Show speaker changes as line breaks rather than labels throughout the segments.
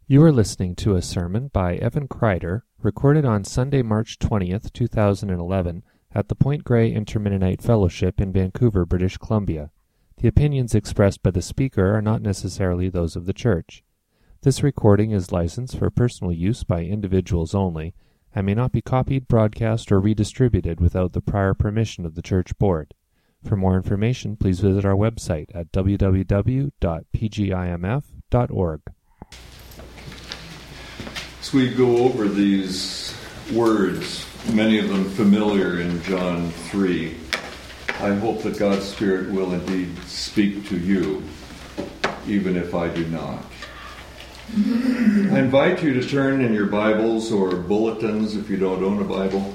You are listening to a sermon by Evan Kreider, recorded on Sunday, March 20th, 2011, at the Point Grey Intermennonite Fellowship in Vancouver, British Columbia. The opinions expressed by the speaker are not necessarily those of the church. This recording is licensed for personal use by individuals only, and may not be copied, broadcast, or redistributed without the prior permission of the church board. For more information, please visit our website at www.pgimf.org.
As we go over these words, many of them familiar in John 3, I hope that God's Spirit will indeed speak to you, even if I do not. I invite you to turn in your Bibles or bulletins, if you don't own a Bible,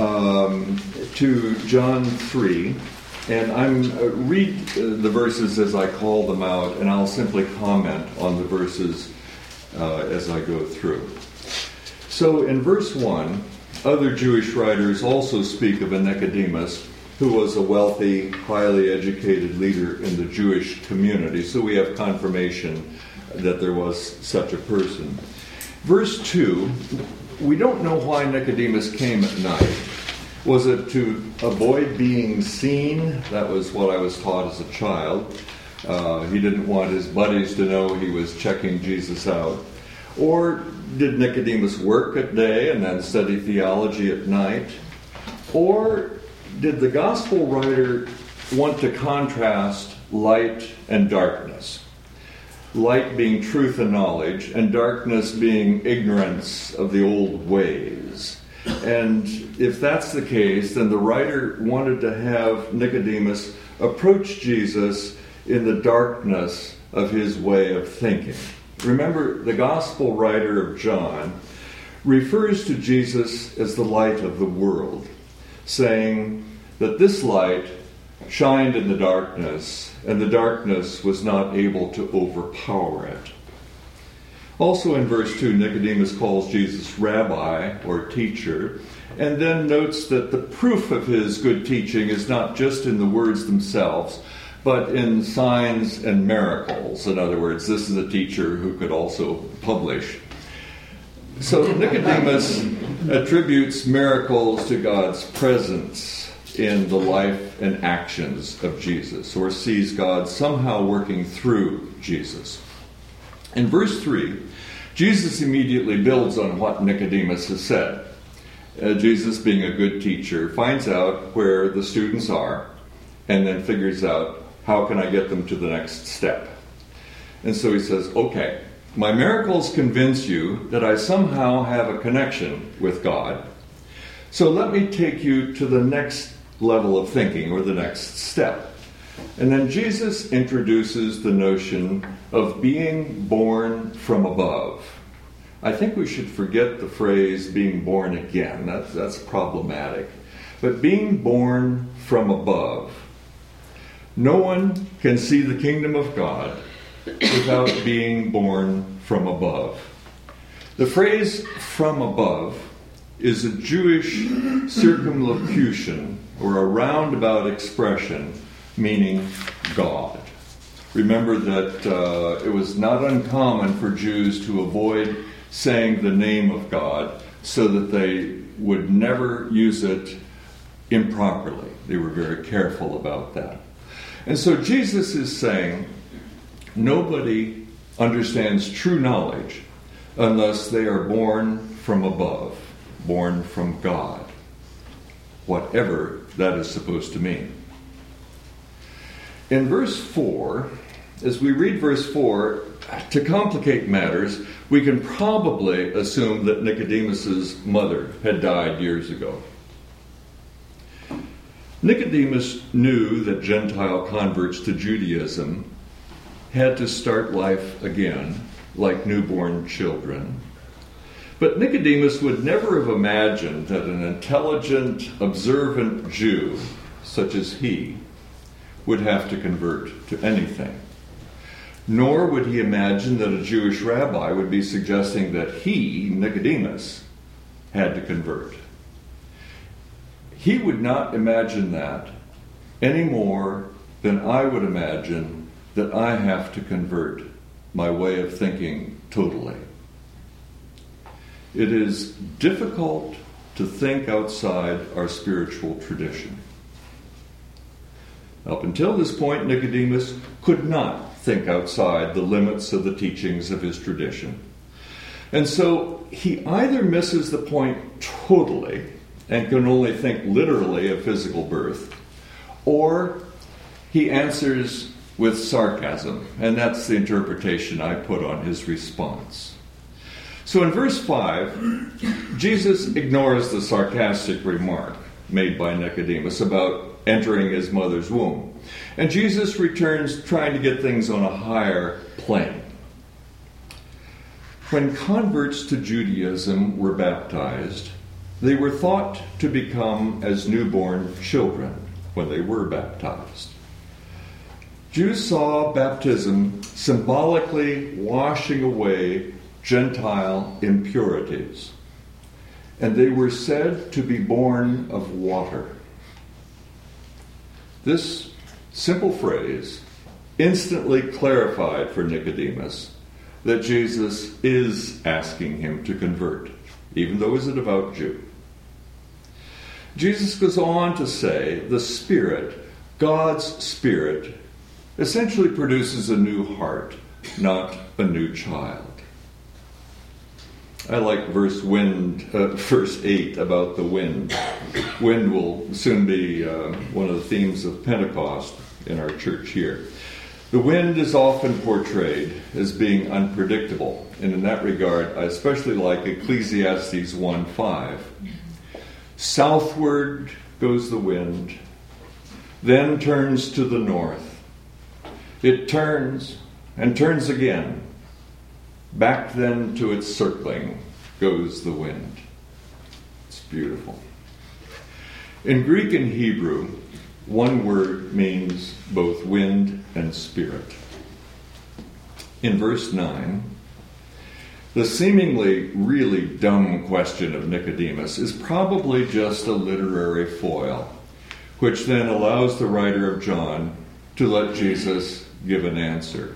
to John 3. And I'm read the verses as I call them out, and I'll simply comment on the verses as I go through. So in verse 1, other Jewish writers also speak of a Nicodemus, who was a wealthy, highly educated leader in the Jewish community. So we have confirmation that there was such a person. Verse 2, we don't know why Nicodemus came at night. Was it to avoid being seen? That was what I was taught as a child. He didn't want his buddies to know he was checking Jesus out. Or did Nicodemus work at day and then study theology at night? Or did the gospel writer want to contrast light and darkness? Light being truth and knowledge, and darkness being ignorance of the old ways. And if that's the case, then the writer wanted to have Nicodemus approach Jesus in the darkness of his way of thinking. Remember, the gospel writer of John refers to Jesus as the light of the world, saying that this light shined in the darkness, and the darkness was not able to overpower it. Also in verse 2, Nicodemus calls Jesus rabbi or teacher, and then notes that the proof of his good teaching is not just in the words themselves, but in signs and miracles. In other words, this is a teacher who could also publish. So Nicodemus attributes miracles to God's presence in the life and actions of Jesus, or sees God somehow working through Jesus. In verse 3, Jesus immediately builds on what Nicodemus has said. Jesus, being a good teacher, finds out where the students are and then figures out, how can I get them to the next step? And so he says, okay, my miracles convince you that I somehow have a connection with God. So let me take you to the next level of thinking, or the next step. And then Jesus introduces the notion of being born from above. I think we should forget the phrase being born again. That's problematic. But being born from above. No one can see the kingdom of God without being born from above. The phrase from above is a Jewish circumlocution, or a roundabout expression, meaning God. Remember that it was not uncommon for Jews to avoid saying the name of God so that they would never use it improperly. They were very careful about that. And so Jesus is saying, nobody understands true knowledge unless they are born from above, born from God, whatever that is supposed to mean. In verse 4, as we read verse 4, to complicate matters, we can probably assume that Nicodemus's mother had died years ago. Nicodemus knew that Gentile converts to Judaism had to start life again, like newborn children. But Nicodemus would never have imagined that an intelligent, observant Jew, such as he, would have to convert to anything. Nor would he imagine that a Jewish rabbi would be suggesting that he, Nicodemus, had to convert. He would not imagine that any more than I would imagine that I have to convert my way of thinking totally. it is difficult to think outside our spiritual tradition. Up until this point, Nicodemus could not think outside the limits of the teachings of his tradition. And so he either misses the point totally and can only think literally of physical birth, or he answers with sarcasm, and that's the interpretation I put on his response. So in verse 5, Jesus ignores the sarcastic remark made by Nicodemus about entering his mother's womb. And Jesus returns trying to get things on a higher plane. When converts to Judaism were baptized, they were thought to become as newborn children when they were baptized. Jews saw baptism symbolically washing away Gentile impurities, and they were said to be born of water. This simple phrase instantly clarified for Nicodemus that Jesus is asking him to convert, even though he's a devout Jew. Jesus goes on to say the Spirit, God's Spirit, essentially produces a new heart, not a new child. I like verse 8 about the wind. Wind will soon be one of the themes of Pentecost in our church here. The wind is often portrayed as being unpredictable, and in that regard, I especially like Ecclesiastes 1:5. Southward goes the wind, then turns to the north. It turns and turns again. Back then to its circling goes the wind. It's beautiful. In Greek and Hebrew, one word means both wind and spirit. In verse 9, the seemingly really dumb question of Nicodemus is probably just a literary foil, which then allows the writer of John to let Jesus give an answer.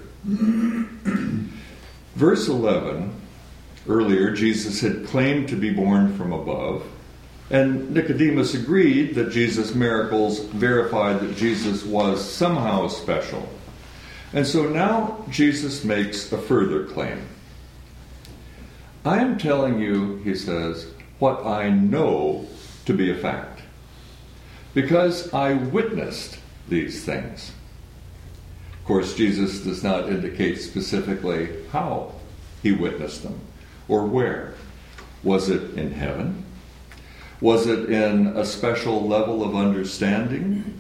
Verse 11, earlier Jesus had claimed to be born from above, and Nicodemus agreed that Jesus' miracles verified that Jesus was somehow special. And so now Jesus makes a further claim. I am telling you, he says, what I know to be a fact, because I witnessed these things. Of course, Jesus does not indicate specifically how he witnessed them or where. Was it in heaven? Was it in a special level of understanding?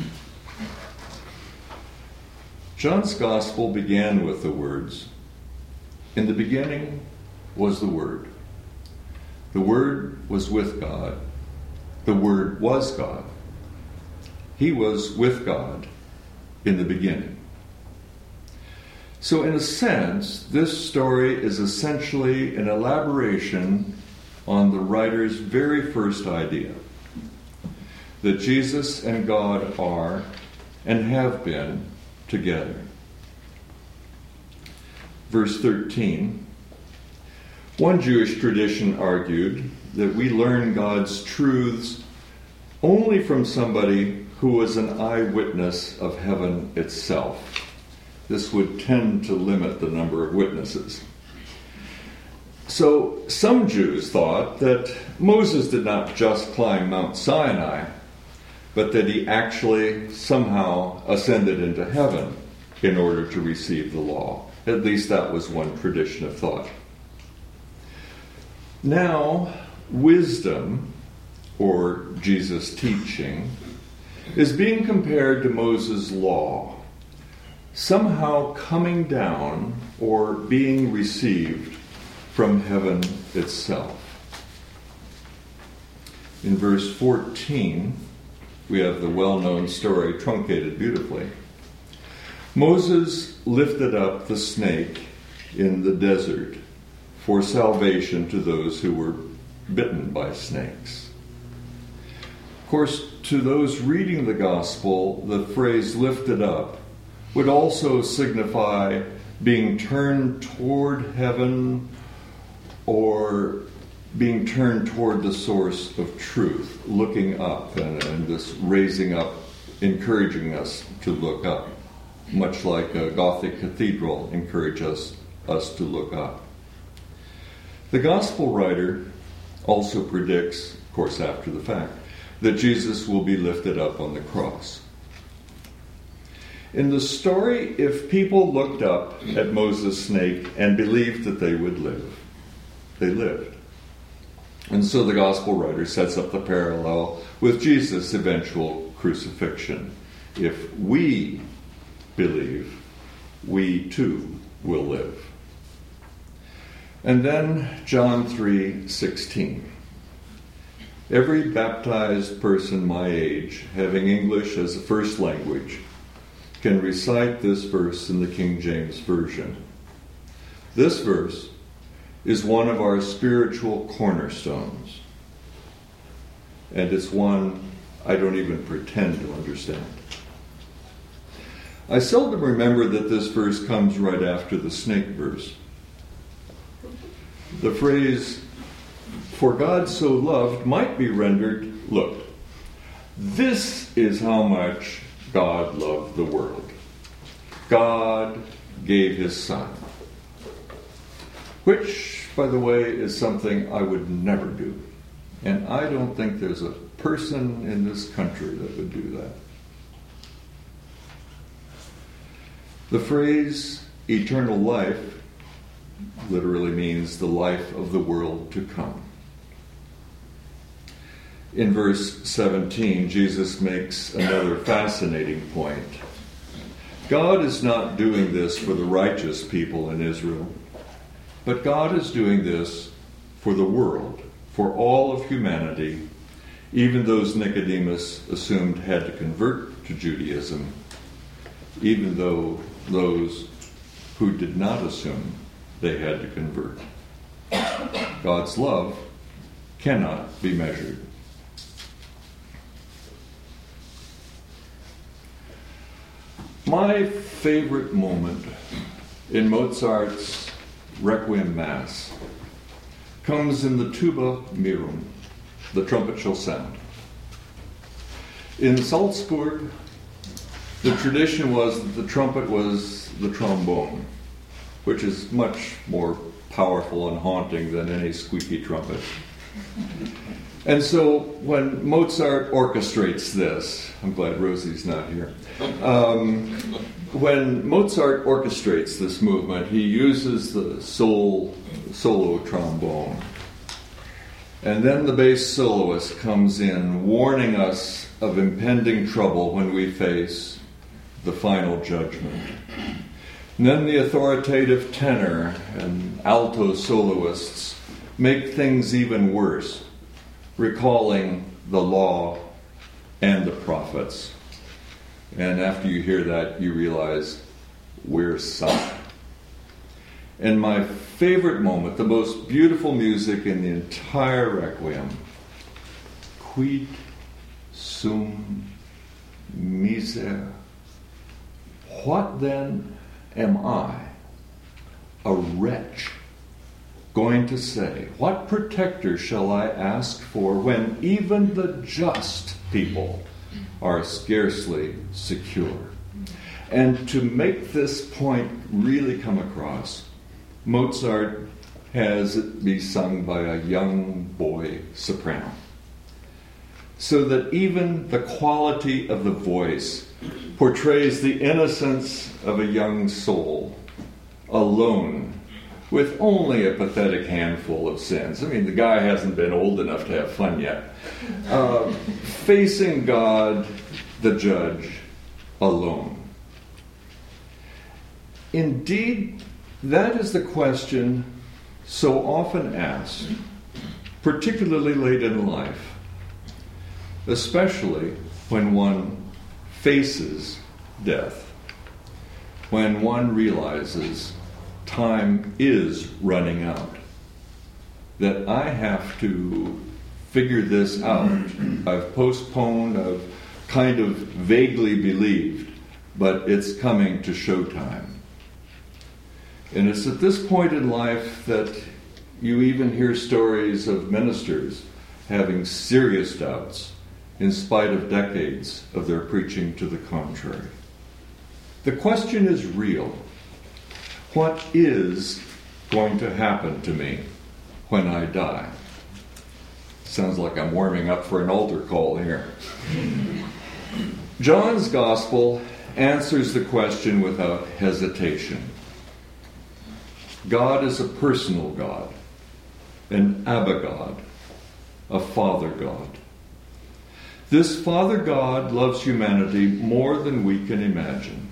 John's Gospel began with the words, "In the beginning was the Word. The Word was with God. The Word was God. He was with God in the beginning." So in a sense, this story is essentially an elaboration on the writer's very first idea, that Jesus and God are and have been together. Verse 13, one Jewish tradition argued that we learn God's truths only from somebody who was an eyewitness of heaven itself. This would tend to limit the number of witnesses. So some Jews thought that Moses did not just climb Mount Sinai, but that he actually somehow ascended into heaven in order to receive the law. At least that was one tradition of thought. Now, wisdom, or Jesus' teaching, is being compared to Moses' law, somehow coming down or being received from heaven itself. In verse 14, we have the well-known story truncated beautifully. Moses lifted up the snake in the desert for salvation to those who were bitten by snakes. Of course, to those reading the gospel, the phrase lifted up would also signify being turned toward heaven or being turned toward the source of truth, looking up, and this raising up, encouraging us to look up, much like a Gothic cathedral encourages us to look up. The gospel writer also predicts, of course after the fact, that Jesus will be lifted up on the cross. In the story, if people looked up at Moses' snake and believed that they would live, they lived. And so the gospel writer sets up the parallel with Jesus' eventual crucifixion. If we believe, we too will live. And then John 3:16. Every baptized person my age, having English as a first language, can recite this verse in the King James Version. This verse is one of our spiritual cornerstones, and it's one I don't even pretend to understand. I seldom remember that this verse comes right after the snake verse. The phrase, "For God so loved," might be rendered, "Look, this is how much God loved the world. God gave his Son." Which, by the way, is something I would never do. And I don't think there's a person in this country that would do that. The phrase eternal life literally means the life of the world to come. In verse 17, Jesus makes another fascinating point. God is not doing this for the righteous people in Israel, but God is doing this for the world, for all of humanity, even those Nicodemus assumed had to convert to Judaism, even though those who did not assume they had to convert. God's love cannot be measured. My favorite moment in Mozart's Requiem Mass comes in the tuba mirum, the trumpet shall sound. In Salzburg, the tradition was that the trumpet was the trombone, which is much more powerful and haunting than any squeaky trumpet. And so when Mozart orchestrates this, I'm glad Rosie's not here. When Mozart orchestrates this movement, he uses the solo trombone. And then the bass soloist comes in, warning us of impending trouble when we face the final judgment. And then the authoritative tenor and alto soloists make things even worse, recalling the law and the prophets. And after you hear that, you realize we're sunk. And my favorite moment, the most beautiful music in the entire Requiem, Quid sum miser. What then am I, a wretch, going to say? What protector shall I ask for when even the just people are scarcely secure? And to make this point really come across, Mozart has it be sung by a young boy soprano, so that even the quality of the voice portrays the innocence of a young soul, alone, with only a pathetic handful of sins. I mean, the guy hasn't been old enough to have fun yet. Facing God, the judge, alone. Indeed, that is the question so often asked, particularly late in life, especially when one faces death, when one realizes time is running out, that I have to figure this out. I've postponed, I've kind of vaguely believed, but it's coming to showtime. And it's at this point in life that You even hear stories of ministers having serious doubts in spite of decades of their preaching to the contrary. The question is real. What is going to happen to me when I die? Sounds like I'm warming up for an altar call here. John's Gospel answers the question without hesitation. God is a personal God, an Abba God, a Father God. This Father God loves humanity more than we can imagine.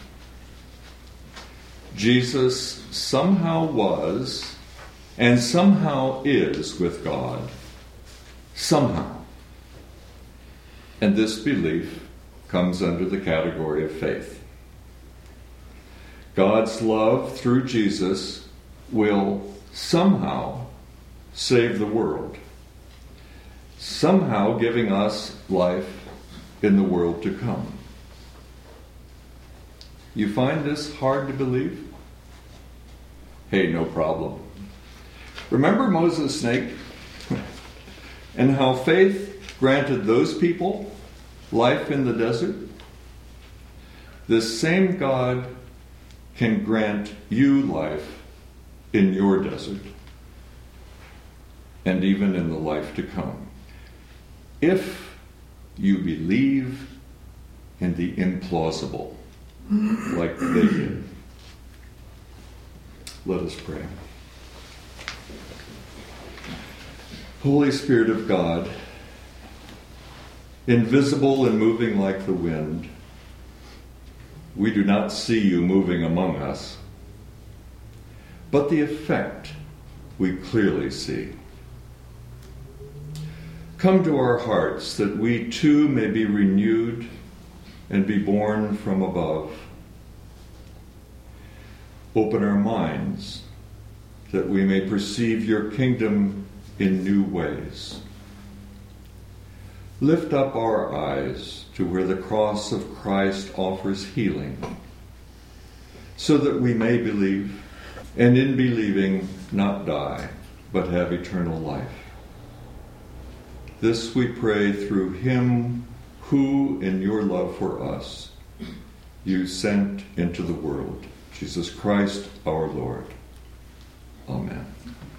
Jesus somehow was and somehow is with God. Somehow. And this belief comes under the category of faith. God's love through Jesus will somehow save the world, somehow giving us life in the world to come. You find this hard to believe? Hey, no problem. Remember Moses' snake? And how faith granted those people life in the desert? This same God can grant you life in your desert and even in the life to come, if you believe in the implausible like they did. Let us pray. Holy Spirit of God, invisible and moving like the wind, we do not see you moving among us, but the effect we clearly see. Come to our hearts that we too may be renewed and be born from above. Open our minds that we may perceive your kingdom in new ways. Lift up our eyes to where the cross of Christ offers healing, so that we may believe, and in believing not die, but have eternal life. This we pray through him who, in your love for us, you sent into the world, Jesus Christ our Lord. Amen.